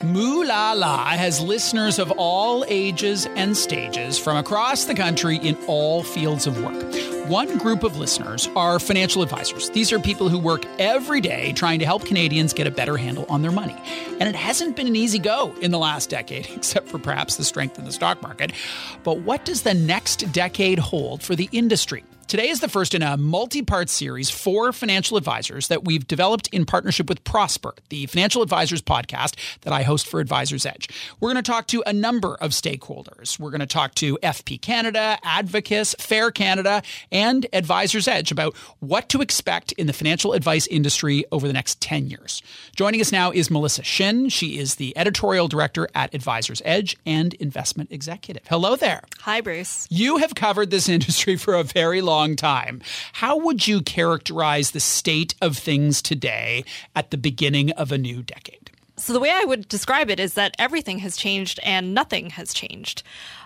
Moo La La has listeners of all ages and stages from across the country in all fields of work. One group of listeners are financial advisors. These are people who work every day trying to help Canadians get a better handle on their money. And it hasn't been an easy go in the last decade, except for perhaps the strength in the stock market. But what does the next decade hold for the industry? Today is the first in a multi-part series for financial advisors that we've developed in partnership with Prosper, the financial advisors podcast that I host for Advisors Edge. We're going to talk to a number of stakeholders. We're going to talk to FP Canada, Advocis, Fair Canada, and Advisors Edge about what to expect in the financial advice industry over the next 10 years. Joining us now is Melissa Shin. She is the editorial director at Advisors Edge and investment executive. Hello there. Hi, Bruce. You have covered this industry for a very long time. How would you characterize the state of things today at the beginning of a new decade? So the way I would describe it is that everything has changed and nothing has changed.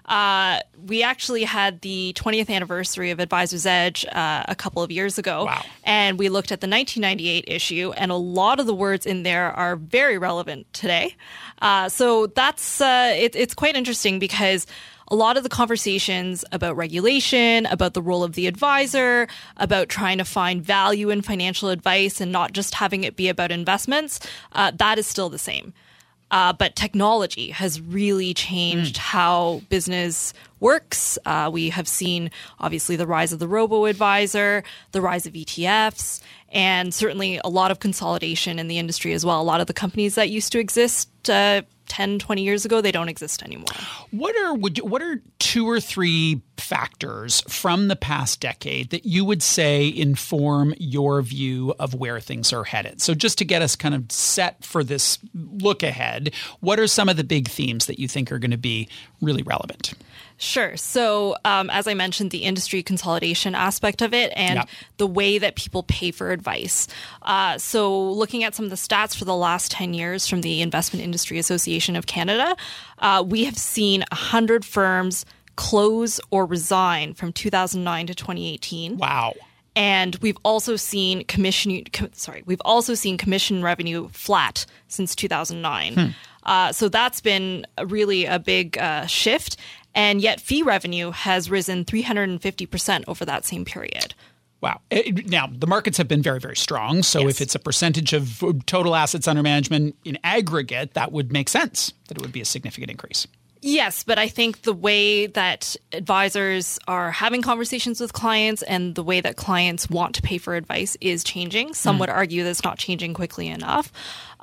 We actually had the 20th anniversary of Advisors Edge a couple of years ago. Wow. And we looked at the 1998 issue, and a lot of the words in there are very relevant today. So that's it's quite interesting because a lot of the conversations about regulation, about the role of the advisor, about trying to find value in financial advice and not just having it be about investments, that is still the same. But technology has really changed how business works. We have seen, obviously, the rise of the robo-advisor, the rise of ETFs, and certainly a lot of consolidation in the industry as well. A lot of the companies that used to exist 10, 20 years ago, they don't exist anymore. What are two or three factors from the past decade that you would say inform your view of where things are headed? So just to get us kind of set for this look ahead, what are some of the big themes that you think are going to be really relevant? Sure. So as I mentioned, the industry consolidation aspect of it and the way that people pay for advice. So looking at some of the stats for the last 10 years from the Investment Industry Association of Canada, we have seen 100 firms close or resign from 2009 to 2018. Wow. And we've also seen commission revenue flat since 2009. So that's been really a big shift. And yet fee revenue has risen 350% over that same period. Wow. Now, the markets have been very, very strong. So if it's a percentage of total assets under management in aggregate, that would make sense that it would be a significant increase. Yes, but I think the way that advisors are having conversations with clients and the way that clients want to pay for advice is changing. Some would argue that it's not changing quickly enough.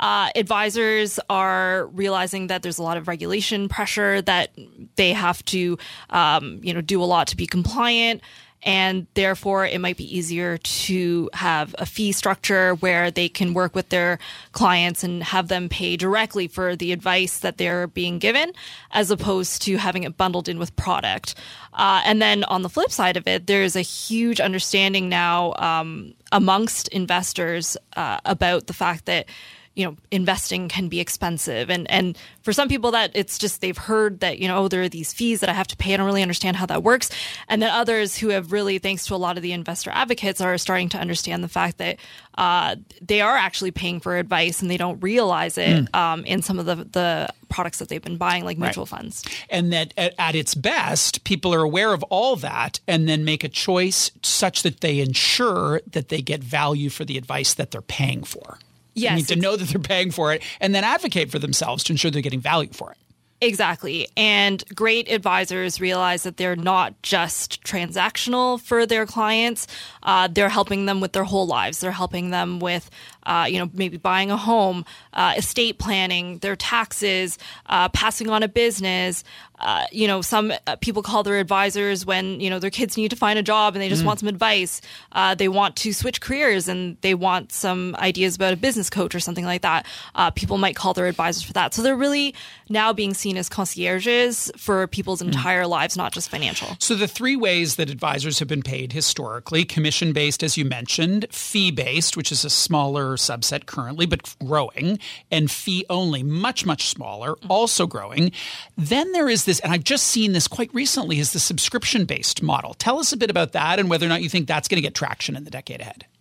Advisors are realizing that there's a lot of regulation pressure, that they have to do a lot to be compliant. And therefore, it might be easier to have a fee structure where they can work with their clients and have them pay directly for the advice that they're being given, as opposed to having it bundled in with product. And then on the flip side of it, there's a huge understanding now amongst investors about the fact that investing can be expensive. And for some people that it's just they've heard that, there are these fees that I have to pay. I don't really understand how that works. And then others who have really, thanks to a lot of the investor advocates, are starting to understand the fact that they are actually paying for advice and they don't realize it in some of the products that they've been buying, like mutual funds. And that at its best, people are aware of all that and then make a choice such that they ensure that they get value for the advice that they're paying for. Yes. They need to know that they're paying for it and then advocate for themselves to ensure they're getting value for it. Exactly. And great advisors realize that they're not just transactional for their clients. They're helping them with their whole lives. They're helping them with, maybe buying a home, estate planning, their taxes, passing on a business. Some people call their advisors when, their kids need to find a job and they just want some advice. They want to switch careers and they want some ideas about a business coach or something like that. People might call their advisors for that. So they're really now being seen as concierges for people's entire lives, not just financial. So the three ways that advisors have been paid historically: commission-based, as you mentioned, fee-based, which is a smaller subset currently, but growing, and fee-only, much, much smaller, also growing. Then there is this, and I've just seen this quite recently, is the subscription-based model. Tell us a bit about that and whether or not you think that's going to get traction in the decade ahead.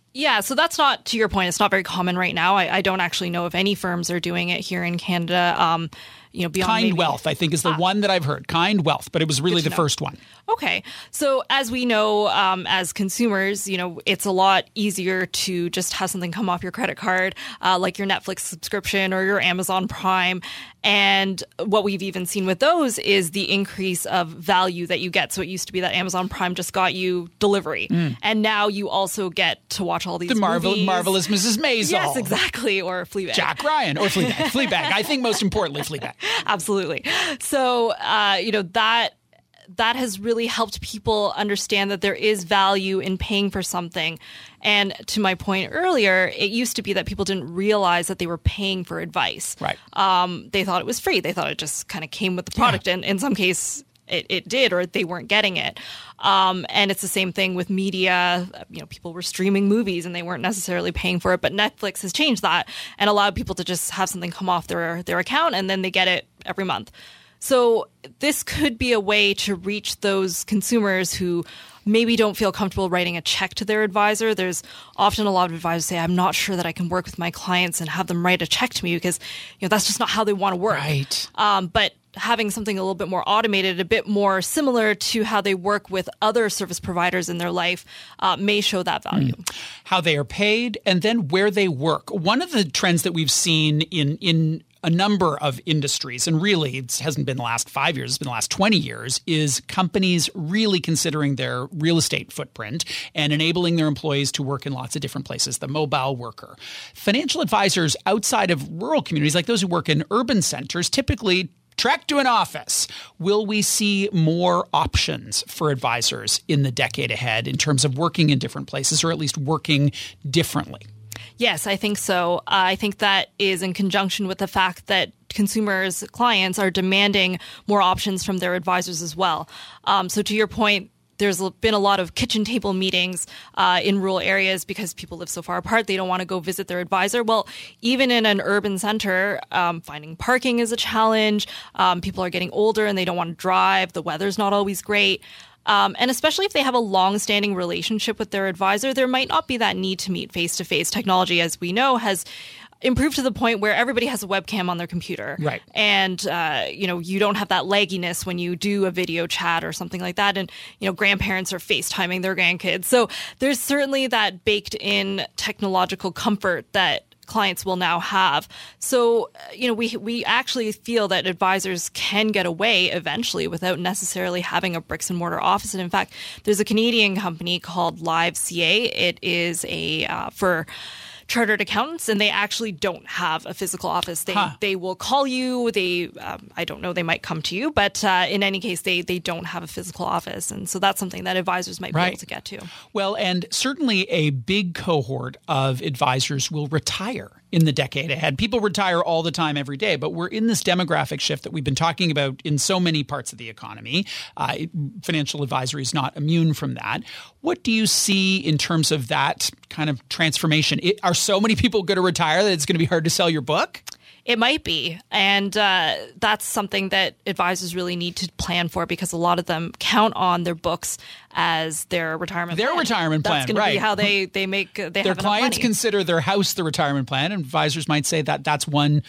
Yeah, so that's not, to your point, it's not very common right now. I don't actually know if any firms are doing it here in Canada. Beyond Kind Wealth, I think, is the one that I've heard. Kind Wealth, but it was really the first one. Okay. So as we know, as consumers, it's a lot easier to just have something come off your credit card, like your Netflix subscription or your Amazon Prime. And what we've even seen with those is the increase of value that you get. So it used to be that Amazon Prime just got you delivery. And now you also get to watch all these movies. Marvelous Mrs. Maisel. Yes, exactly. Or Fleabag. Jack Ryan. Or Fleabag. Fleabag. I think most importantly, Fleabag. Absolutely. So, that has really helped people understand that there is value in paying for something. And to my point earlier, it used to be that people didn't realize that they were paying for advice. Right. They thought it was free. They thought it just kind of came with the product. And in some case, it did, or they weren't getting it. And it's the same thing with media. People were streaming movies and they weren't necessarily paying for it. But Netflix has changed that and allowed people to just have something come off their account and then they get it every month. So this could be a way to reach those consumers who maybe don't feel comfortable writing a check to their advisor. There's often a lot of advisors say, I'm not sure that I can work with my clients and have them write a check to me because that's just not how they want to work. Right. But having something a little bit more automated, a bit more similar to how they work with other service providers in their life may show that value. How they are paid and then where they work. One of the trends that we've seen in a number of industries, and really it hasn't been the last 5 years, it's been the last 20 years, is companies really considering their real estate footprint and enabling their employees to work in lots of different places, the mobile worker. Financial advisors outside of rural communities, like those who work in urban centers, typically trek to an office. Will we see more options for advisors in the decade ahead in terms of working in different places or at least working differently? Yes, I think so. I think that is in conjunction with the fact that consumers, clients are demanding more options from their advisors as well. So to your point, there's been a lot of kitchen table meetings in rural areas because people live so far apart. They don't want to go visit their advisor. Well, even in an urban center, finding parking is a challenge. People are getting older and they don't want to drive. The weather's not always great. And especially if they have a long-standing relationship with their advisor, there might not be that need to meet face-to-face. Technology, as we know, has improved to the point where everybody has a webcam on their computer. Right. And, you don't have that lagginess when you do a video chat or something like that. And, grandparents are FaceTiming their grandkids. So there's certainly that baked-in technological comfort that clients will now have. So, we actually feel that advisors can get away eventually without necessarily having a bricks and mortar office. And in fact, there's a Canadian company called LiveCA. It is for chartered accountants, and they actually don't have a physical office. They will call you. I don't know, they might come to you, but in any case, they don't have a physical office. And so that's something that advisors might be able to get to. Well, and certainly a big cohort of advisors will retire in the decade ahead. People retire all the time, every day, but we're in this demographic shift that we've been talking about in so many parts of the economy. Financial advisory is not immune from that. What do you see in terms of that kind of transformation? Are so many people going to retire that it's going to be hard to sell your book? It might be. And that's something that advisors really need to plan for because a lot of them count on their books as their retirement plan. Retirement plan, that's going to be how they make their clients consider their house the retirement plan, and advisors might say that that's one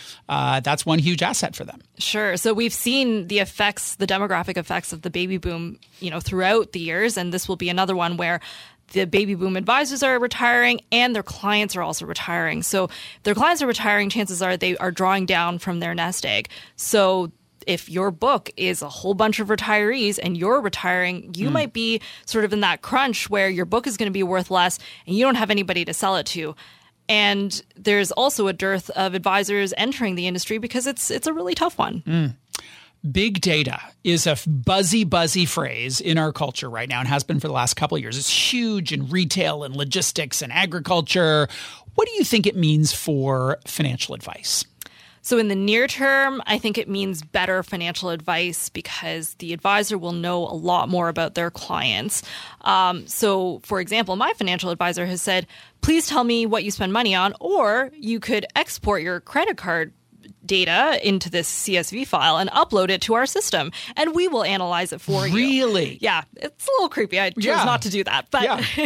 huge asset for them. Sure. So we've seen the demographic effects of the baby boom, throughout the years, and this will be another one where the baby boom advisors are retiring and their clients are also retiring. So if their clients are retiring, chances are they are drawing down from their nest egg. So if your book is a whole bunch of retirees and you're retiring, you might be sort of in that crunch where your book is going to be worth less and you don't have anybody to sell it to. And there's also a dearth of advisors entering the industry because it's a really tough one. Big data is a buzzy phrase in our culture right now and has been for the last couple of years. It's huge in retail and logistics and agriculture. What do you think it means for financial advice? So in the near term, I think it means better financial advice because the advisor will know a lot more about their clients. So, for example, my financial advisor has said, please tell me what you spend money on, or you could export your credit card data into this CSV file and upload it to our system, and we will analyze it for you. Really? Yeah, it's a little creepy. I chose not to do that, but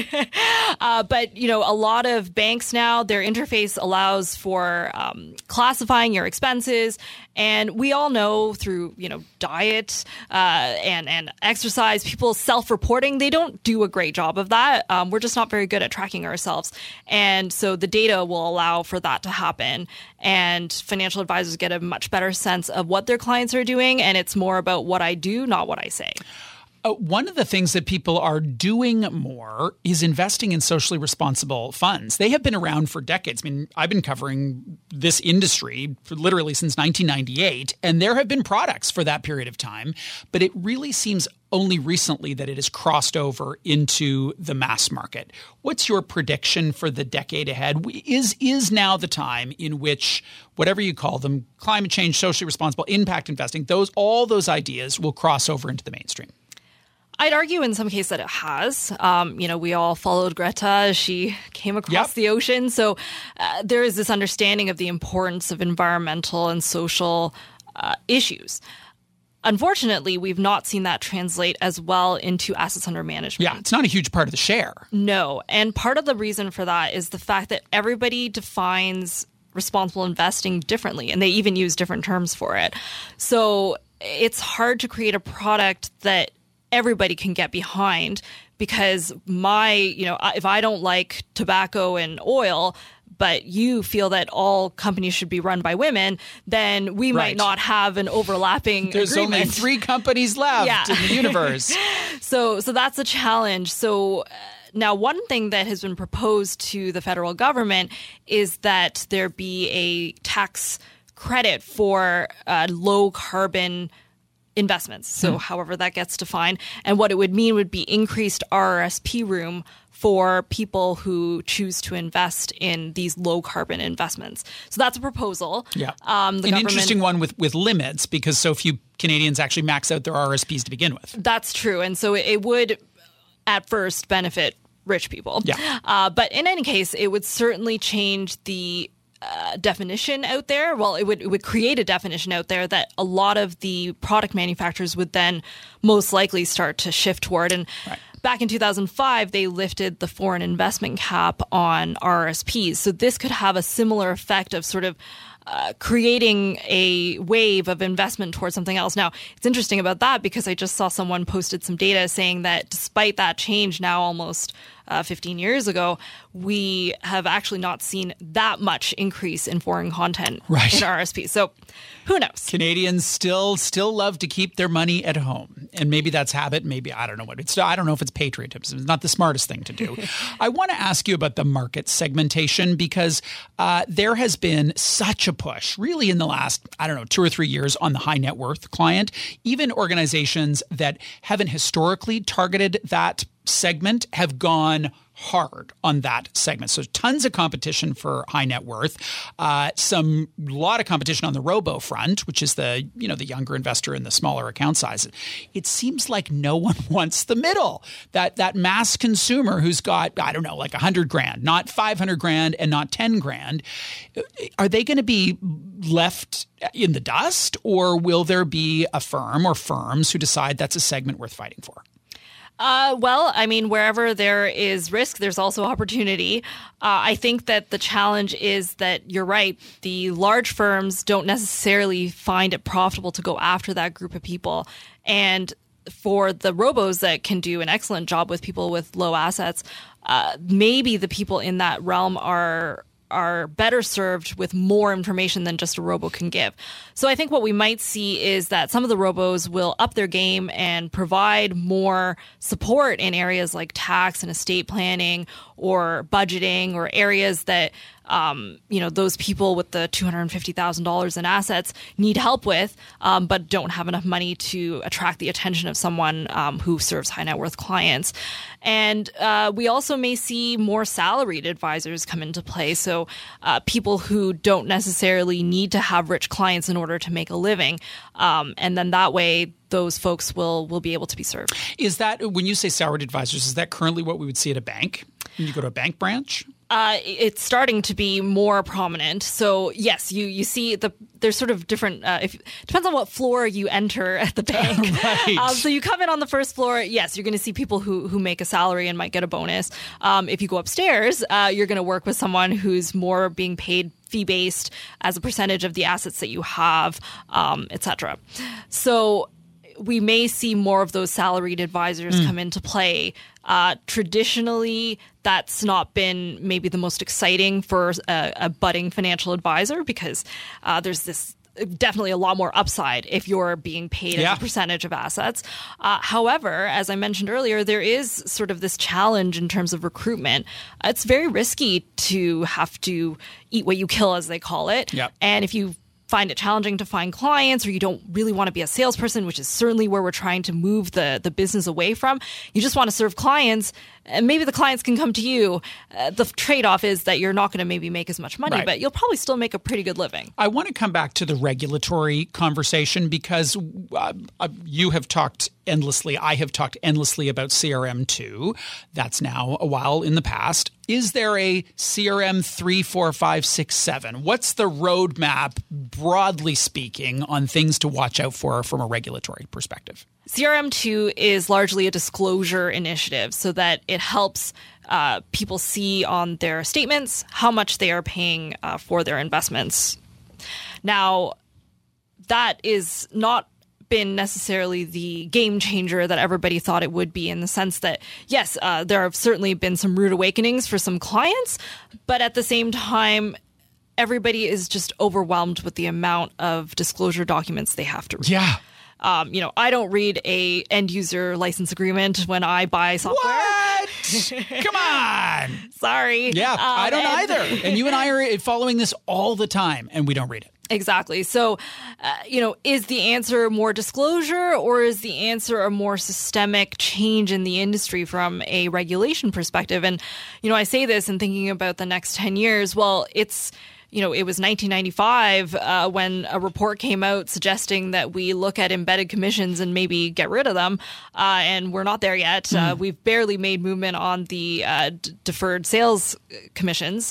but a lot of banks now, their interface allows for classifying your expenses, and we all know through diet and exercise, people self-reporting, they don't do a great job of that. We're just not very good at tracking ourselves, and so the data will allow for that to happen, and financial advisors get a much better sense of what their clients are doing, and it's more about what I do, not what I say. One of the things that people are doing more is investing in socially responsible funds. They have been around for decades. I mean, I've been covering this industry for literally since 1998, and there have been products for that period of time, but it really seems only recently that it has crossed over into the mass market. What's your prediction for the decade ahead? Is now the time in which, whatever you call them, climate change, socially responsible, impact investing, all those ideas will cross over into the mainstream? I'd argue in some cases that it has. We all followed Greta. She came across the ocean. So there is this understanding of the importance of environmental and social issues. Unfortunately, we've not seen that translate as well into assets under management. Yeah, it's not a huge part of the share. No. And part of the reason for that is the fact that everybody defines responsible investing differently, and they even use different terms for it. So it's hard to create a product that everybody can get behind, because if I don't like tobacco and oil, but you feel that all companies should be run by women, then we might not have an overlapping There's agreement. only 3 companies left in the universe. So that's a challenge. So now one thing that has been proposed to the federal government is that there be a tax credit for low carbon investments. So however that gets defined. And what it would mean would be increased RRSP room for people who choose to invest in these low carbon investments. So that's a proposal. Yeah. An interesting one with limits, because so few Canadians actually max out their RRSPs to begin with. That's true. And so it would at first benefit rich people. Yeah. But in any case, it would certainly change the definition out there. Well, it would create a definition out there that a lot of the product manufacturers would then most likely start to shift toward. And back in 2005, they lifted the foreign investment cap on RRSPs. So this could have a similar effect of sort of creating a wave of investment towards something else. Now, it's interesting about that because I just saw someone posted some data saying that despite that change now almost 15 years ago, we have actually not seen that much increase in foreign content in RRSP. So who knows? Canadians still love to keep their money at home. And maybe that's habit. Maybe, I don't know what it's. I don't know if it's patriotism. It's not the smartest thing to do. I want to ask you about the market segmentation, because there has been such a push really in the last, 2 or 3 years on the high net worth client. Even organizations that haven't historically targeted that segment have gone hard on that segment. So tons of competition for high net worth, lot of competition on the robo front, which is the younger investor in the smaller account size. It seems like no one wants the middle, that mass consumer who's got, like $100,000, not $500,000 and not $10,000. Are they going to be left in the dust, or will there be a firm or firms who decide that's a segment worth fighting for? Wherever there is risk, there's also opportunity. I think that the challenge is that you're right. The large firms don't necessarily find it profitable to go after that group of people. And for the robos that can do an excellent job with people with low assets, maybe the people in that realm are better served with more information than just a robo can give. So I think what we might see is that some of the robos will up their game and provide more support in areas like tax and estate planning or budgeting, or areas that those people with the $250,000 in assets need help with, but don't have enough money to attract the attention of someone who serves high net worth clients. And we also may see more salaried advisors come into play. So people who don't necessarily need to have rich clients in order to make a living. And then that way, those folks will be able to be served. Is that, when you say salaried advisors, is that currently what we would see at a bank? When you go to a bank branch? It's starting to be more prominent. So yes, you see there's sort of different. Depends on what floor you enter at the bank. Right. So you come in on the first floor. Yes, you're going to see people who make a salary and might get a bonus. If you go upstairs, you're going to work with someone who's more being paid fee-based as a percentage of the assets that you have, etc. So we may see more of those salaried advisors come into play. Traditionally, that's not been maybe the most exciting for a budding financial advisor because there's this definitely a lot more upside if you're being paid as a percentage of assets. However, as I mentioned earlier, there is sort of this challenge in terms of recruitment. It's very risky to have to eat what you kill, as they call it. Yep. And if you find it challenging to find clients or you don't really want to be a salesperson, which is certainly where we're trying to move the business away from, you just want to serve clients, and maybe the clients can come to you. The trade-off is that you're not going to maybe make as much money, but you'll probably still make a pretty good living. I want to come back to the regulatory conversation because you have talked endlessly. I have talked endlessly about CRM2. That's now a while in the past. Is there a CRM 3, 4, 5, 6, 7? What's the roadmap, broadly speaking, on things to watch out for from a regulatory perspective? CRM2 is largely a disclosure initiative so that it helps people see on their statements how much they are paying for their investments. Now, that is not been necessarily the game changer that everybody thought it would be, in the sense that, yes, there have certainly been some rude awakenings for some clients, but at the same time, everybody is just overwhelmed with the amount of disclosure documents they have to read. Yeah. I don't read a end user license agreement when I buy software. What? Come on. Sorry. Yeah, I don't either. And you and I are following this all the time, and we don't read it. Exactly. So, is the answer more disclosure, or is the answer a more systemic change in the industry from a regulation perspective? And, I say this in thinking about the next 10 years. Well, it was 1995 when a report came out suggesting that we look at embedded commissions and maybe get rid of them. And we're not there yet. We've barely made movement on the deferred sales commissions.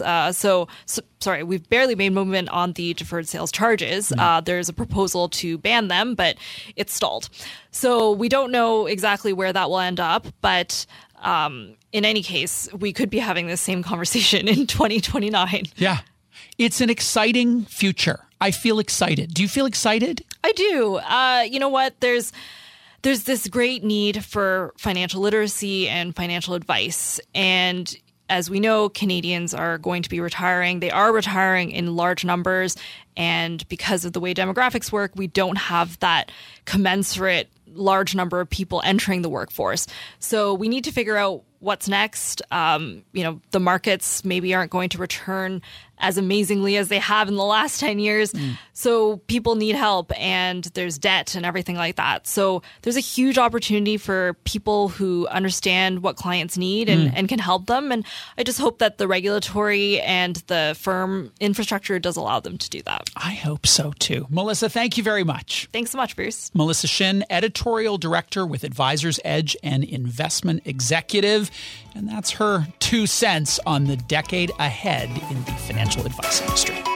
We've barely made movement on the deferred sales charges. There's a proposal to ban them, but it's stalled. So we don't know exactly where that will end up. But in any case, we could be having this same conversation in 2029. Yeah. It's an exciting future. I feel excited. Do you feel excited? I do. You know what? There's this great need for financial literacy and financial advice. And as we know, Canadians are going to be retiring. They are retiring in large numbers. And because of the way demographics work, we don't have that commensurate large number of people entering the workforce. So we need to figure out what's next. The markets maybe aren't going to return as amazingly as they have in the last 10 years. So people need help, and there's debt and everything like that. So there's a huge opportunity for people who understand what clients need and can help them. And I just hope that the regulatory and the firm infrastructure does allow them to do that. I hope so too. Melissa, thank you very much. Thanks so much, Bruce. Melissa Shin, Editorial Director with Advisors Edge and Investment Executive. And that's her 2 cents on the decade ahead in the financial advice industry.